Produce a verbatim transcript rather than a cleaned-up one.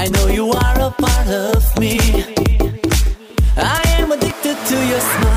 I know you are a part of me. I am addicted to your smile.